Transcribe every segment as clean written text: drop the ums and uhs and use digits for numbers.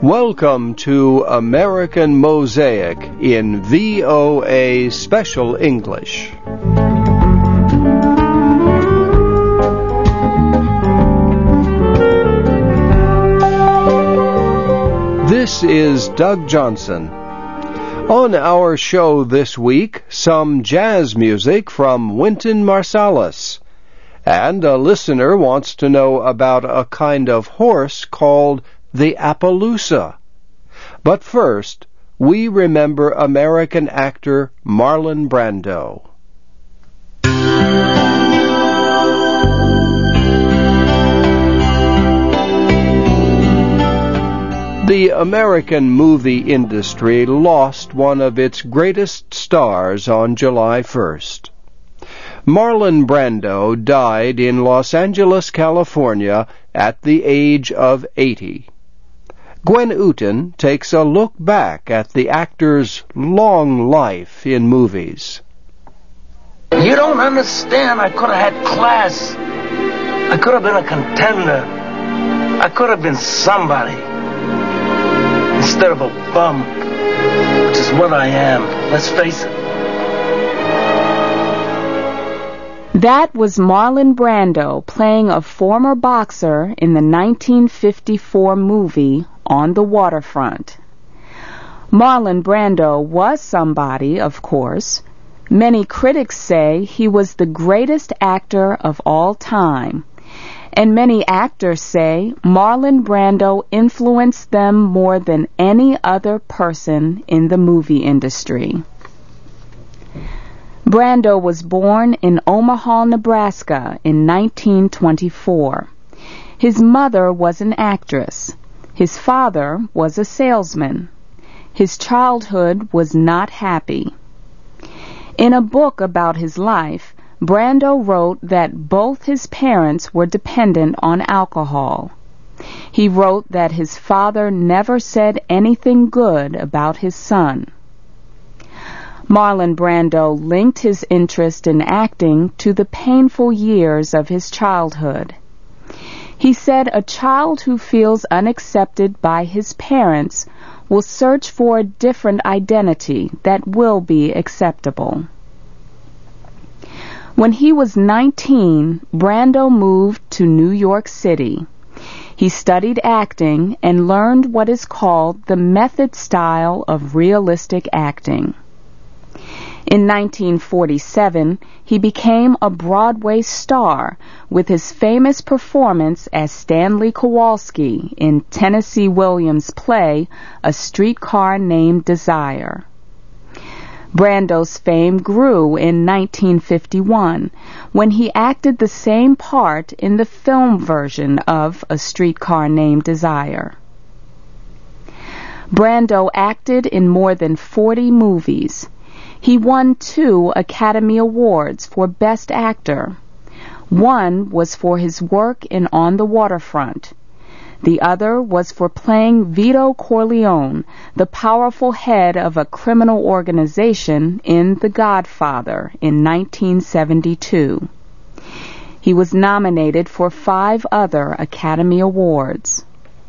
Welcome to American Mosaic in VOA Special English. This is Doug Johnson. On our show this week, some jazz music from Wynton Marsalis. And a listener wants to know about a kind of horse called the Appaloosa. But first, we remember American actor Marlon Brando. The American movie industry lost one of its greatest stars on July 1st. Marlon Brando died in Los Angeles, California, at the age of 80. Gwen Uten takes a look back at the actor's long life in movies. You don't understand. I could have had class. I could have been a contender. I could have been somebody instead of a bum, which is what I am. Let's face it. That was Marlon Brando playing a former boxer in the 1954 movie On the Waterfront. Marlon Brando was somebody, of course. Many critics say he was the greatest actor of all time, and many actors say Marlon Brando influenced them more than any other person in the movie industry. Brando was born in Omaha, Nebraska in 1924. His mother was an actress. His father was a salesman. His childhood was not happy. In a book about his life, Brando wrote that both his parents were dependent on alcohol. He wrote that his father never said anything good about his son. Marlon Brando linked his interest in acting to the painful years of his childhood. He said a child who feels unaccepted by his parents will search for a different identity that will be acceptable. When he was 19, Brando moved to New York City. He studied acting and learned what is called the method style of realistic acting. In 1947, he became a Broadway star with his famous performance as Stanley Kowalski in Tennessee Williams' play A Streetcar Named Desire. Brando's fame grew in 1951 when he acted the same part in the film version of A Streetcar Named Desire. Brando acted in more than 40 movies. He won 2 Academy Awards for Best Actor. One was for his work in On the Waterfront. The other was for playing Vito Corleone, the powerful head of a criminal organization in The Godfather in 1972. He was nominated for 5 other Academy Awards.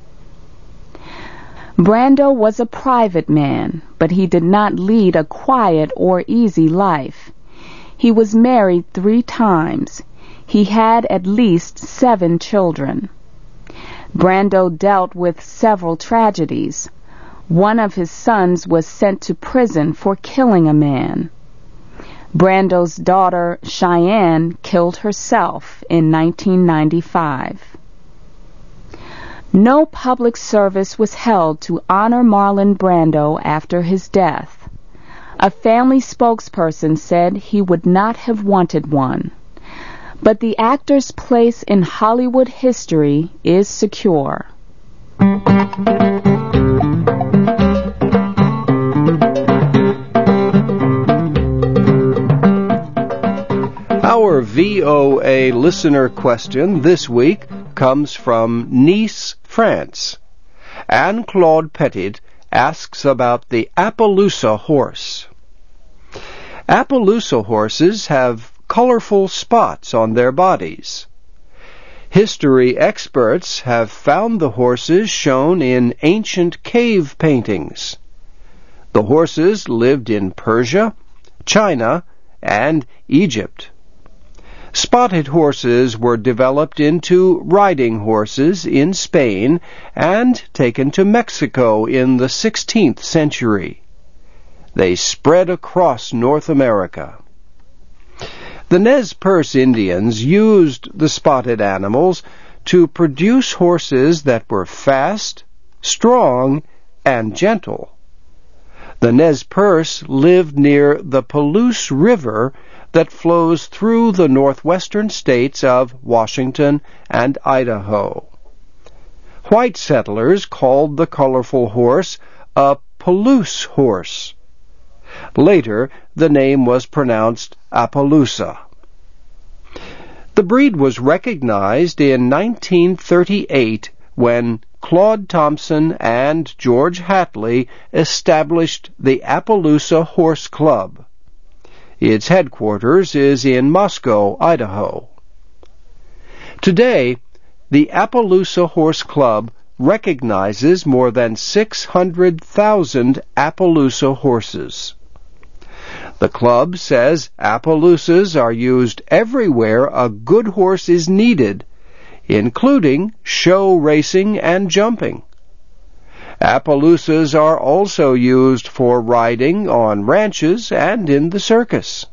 Brando was a private man, but he did not lead a quiet or easy life. He was married 3 times. He had at least 7 children. Brando dealt with several tragedies. One of his sons was sent to prison for killing a man. Brando's daughter, Cheyenne, killed herself in 1995. No public service was held to honor Marlon Brando after his death. A family spokesperson said he would not have wanted one. But the actor's place in Hollywood history is secure. Our VOA listener question this week comes from Nice, France. Anne-Claude Petit asks about the Appaloosa horse. Appaloosa horses have colorful spots on their bodies. History experts have found the horses shown in ancient cave paintings. The horses lived in Persia, China, and Egypt. Spotted horses were developed into riding horses in Spain and taken to Mexico in the 16th century. They spread across North America. The Nez Perce Indians used the spotted animals to produce horses that were fast, strong, and gentle. The Nez Perce lived near the Palouse River that flows through the northwestern states of Washington and Idaho. White settlers called the colorful horse a Palouse horse. Later, the name was pronounced Appaloosa. The breed was recognized in 1938 when Claude Thompson and George Hatley established the Appaloosa Horse Club. Its headquarters is in Moscow, Idaho. Today, the Appaloosa Horse Club recognizes more than 600,000 Appaloosa horses. The club says Appaloosas are used everywhere a good horse is needed, including show racing and jumping. Appaloosas are also used for riding on ranches and in the circus.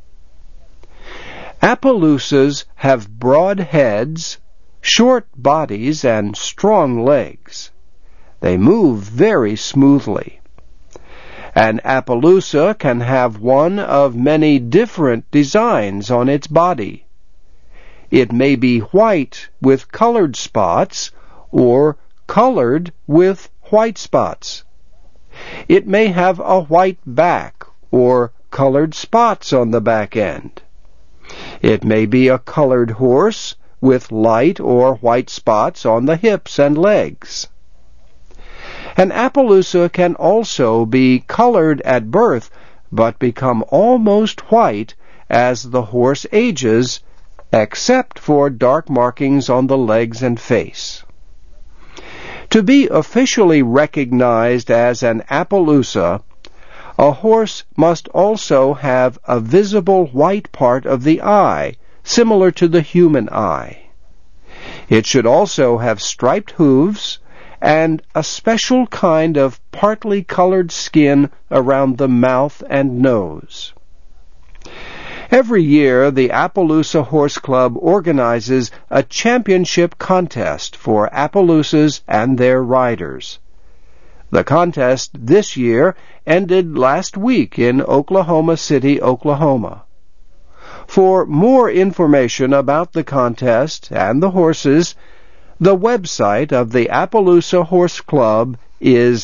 Appaloosas have broad heads, short bodies, and strong legs. They move very smoothly. An Appaloosa can have one of many different designs on its body. It may be white with colored spots or colored with white spots. It may have a white back or colored spots on the back end. It may be a colored horse with light or white spots on the hips and legs. An Appaloosa can also be colored at birth, but become almost white as the horse ages, except for dark markings on the legs and face. To be officially recognized as an Appaloosa, a horse must also have a visible white part of the eye, similar to the human eye. It should also have striped hooves and a special kind of partly colored skin around the mouth and nose. Every year, the Appaloosa Horse Club organizes a championship contest for Appaloosas and their riders. The contest this year ended last week in Oklahoma City, Oklahoma. For more information about the contest and the horses, the website of the Appaloosa Horse Club is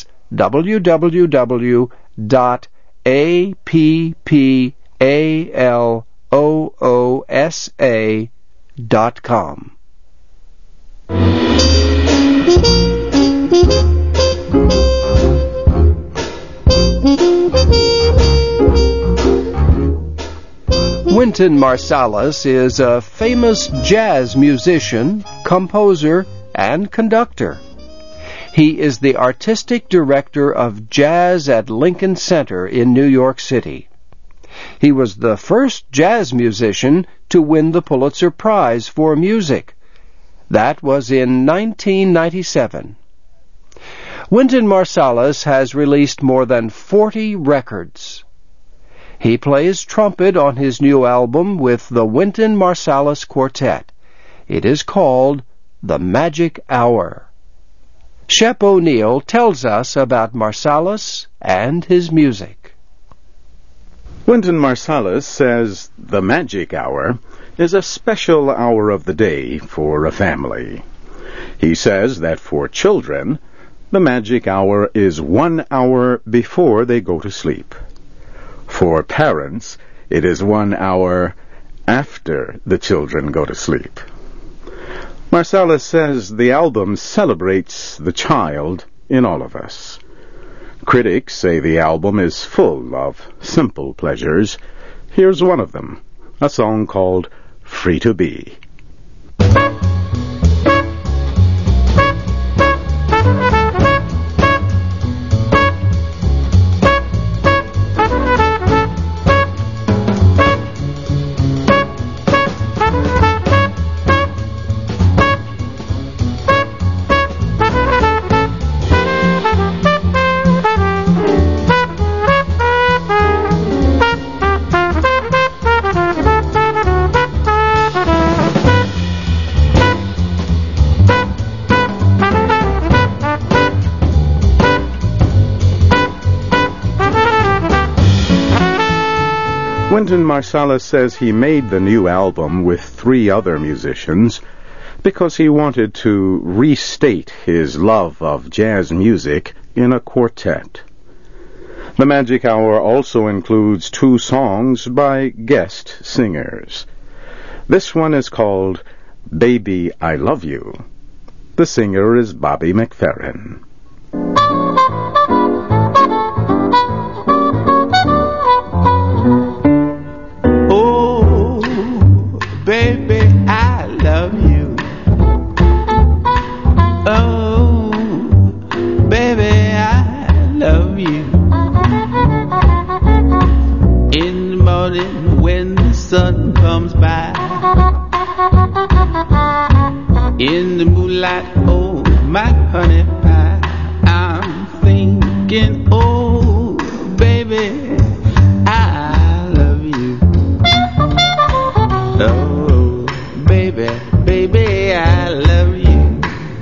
www.appaloosa.com. Wynton Marsalis is a famous jazz musician, composer, and conductor. He is the artistic director of jazz at Lincoln Center in New York City. He was the first jazz musician to win the Pulitzer Prize for music. That was in 1997. Wynton Marsalis has released more than 40 records. He plays trumpet on his new album with the Wynton Marsalis Quartet. It is called The Magic Hour. Shep O'Neill tells us about Marsalis and his music. Wynton Marsalis says the magic hour is a special hour of the day for a family. He says that for children, the magic hour is 1 hour before they go to sleep. For parents, it is 1 hour after the children go to sleep. Marsalis says the album celebrates the child in all of us. Critics say the album is full of simple pleasures. Here's one of them, a song called Free to Be. Wynton Marsalis says he made the new album with 3 other musicians because he wanted to restate his love of jazz music in a quartet. The Magic Hour also includes 2 songs by guest singers. This one is called Baby, I Love You. The singer is Bobby McFerrin. Oh, baby, I love you. Oh, baby, I love you. In the morning when the sun comes by, in the moonlight, oh, my honey pie, I'm thinking, oh, baby, I love you. Oh, baby, baby, I love you.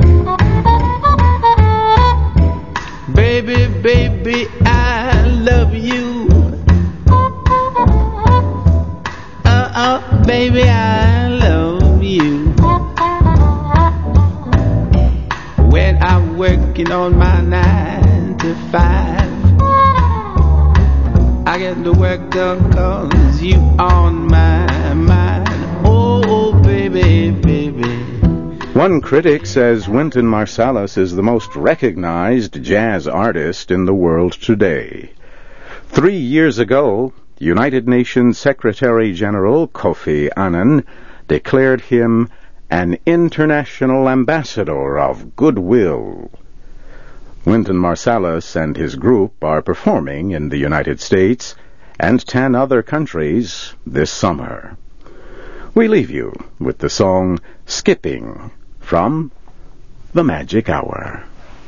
Baby, baby, I love you. Baby, I love you. When I'm working on my 9 to 5, I get the work done 'cause you on my mind. Oh, baby, baby. One critic says Wynton Marsalis is the most recognized jazz artist in the world today. 3 years ago, United Nations Secretary-General Kofi Annan declared him an international ambassador of goodwill. Wynton Marsalis and his group are performing in the United States and 10 other countries this summer. We leave you with the song Skipping from The Magic Hour.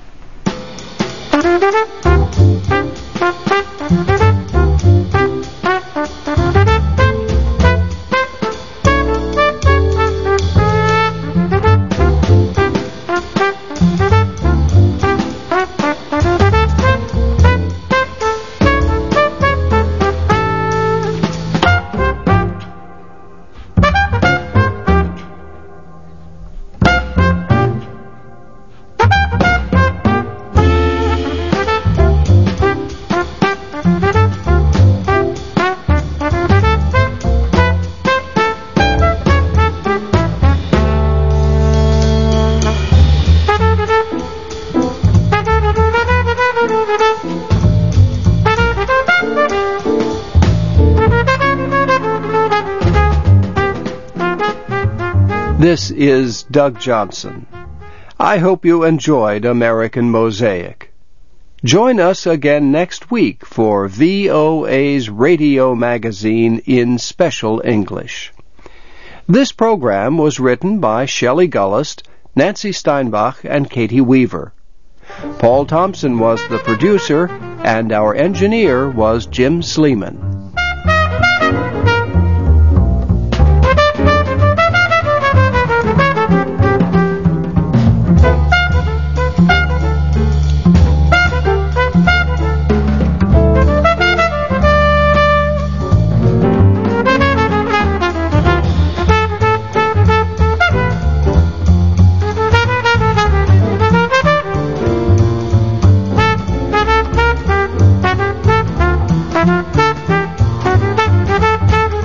This is Doug Johnson. I hope you enjoyed American Mosaic. Join us again next week for VOA's radio magazine in special English. This program was written by Shelley Gullist, Nancy Steinbach, and Katie Weaver. Paul Thompson was the producer, and our engineer was Jim Sleeman.